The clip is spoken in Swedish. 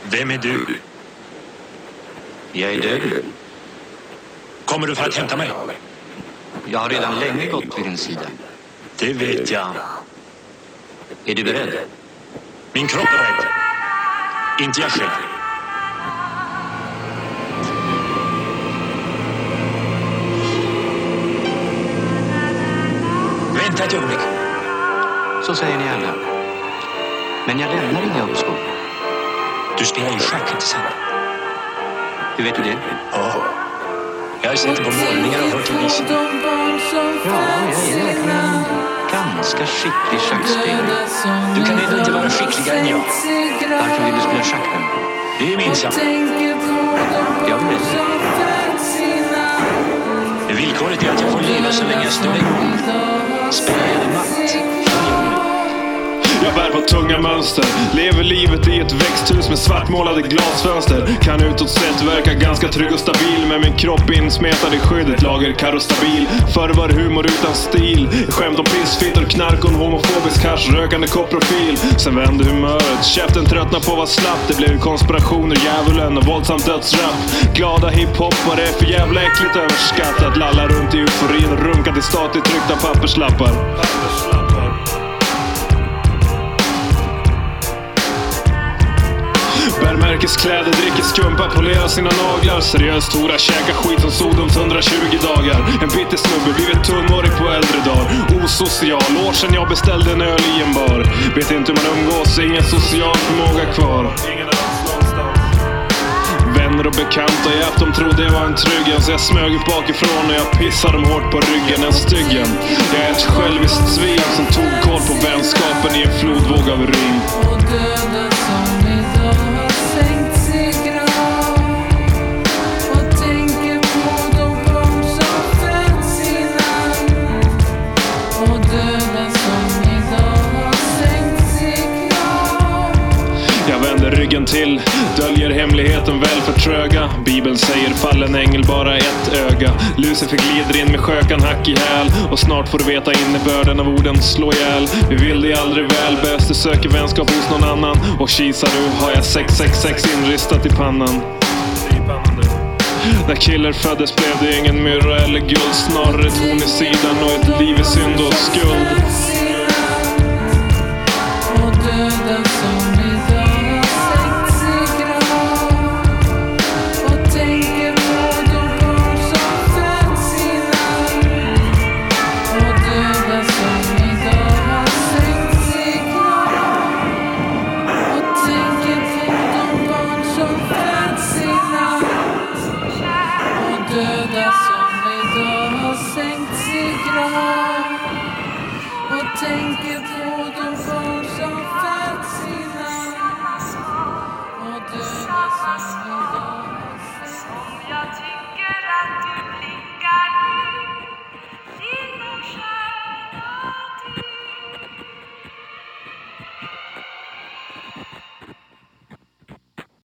Vem är du? Jag är död. Kommer du för att hämta mig? Jag har redan länge gått vid din sida. Det vet jag. Är du beredd? Min kropp är rädd. Inte jag själv. Vänta ett ögonblick. Så säger ni alla. Men jag lämnar inga uppskov. Du spelar ju schack, inte sant? Hur vet du det? Ja. Jag har sett det på målningar och hört i visan. Ja, jag är verkligen ganska skicklig schackspelare. Du kan ändå inte vara skickligare än jag. Varför vill du spela schack då? Det är min sak. Jag vill det. Villkoret är att jag får leva så länge jag står i. Spelar jag matt. Jag bär på tunga mönster. Lever livet i ett växthus med svartmålade glasfönster. Kan utåt sett verka ganska trygg och stabil, men min kropp insmetad i skyddet lager karostabil. Förr var humor utan stil. Skämt om pissfittor, knark och en homofobisk hasch, rökande kopprofil. Sen vände humöret. Käften tröttna på vad slapp. Det blev konspirationer, djävulen och våldsamt dödsrap. Glada hiphoppare är för jävla äckligt överskattat. Lalla runt i euforin och runka till statligt tryckta papperslappar. Bärmärkeskläder, dricker skumpa, polerar sina naglar. Seriöst stora, käka skit som Sodoms 120 dagar. En bitter snubbe, blivit tunnhårig på äldre dagar. Osocial, år sedan jag beställde en öl i en bar. Vet inte hur man umgås, ingen social förmåga kvar. Vänner och bekanta i afton trodde jag var en tryggen, så jag smög upp bakifrån och jag pissade dem hårt på ryggen, en styggen. Jag är ett själviskt svin som tog koll på vänskapen i en flodvåg av ring. Ryggen till, döljer hemligheten väl för tröga. Bibeln säger fallen ängel bara ett öga. Lucifer glider in med skökan hack i häl. Och snart får du veta innebörden av orden slå ihjäl. Vi vill dig aldrig väl, bäst du söker vänskap hos någon annan. Och kisar du har jag 666 inristat i pannan. När killer föddes blev det ingen myrra eller guld. Snarare ett horn i sidan och ett liv i synd och skuld. Tänker på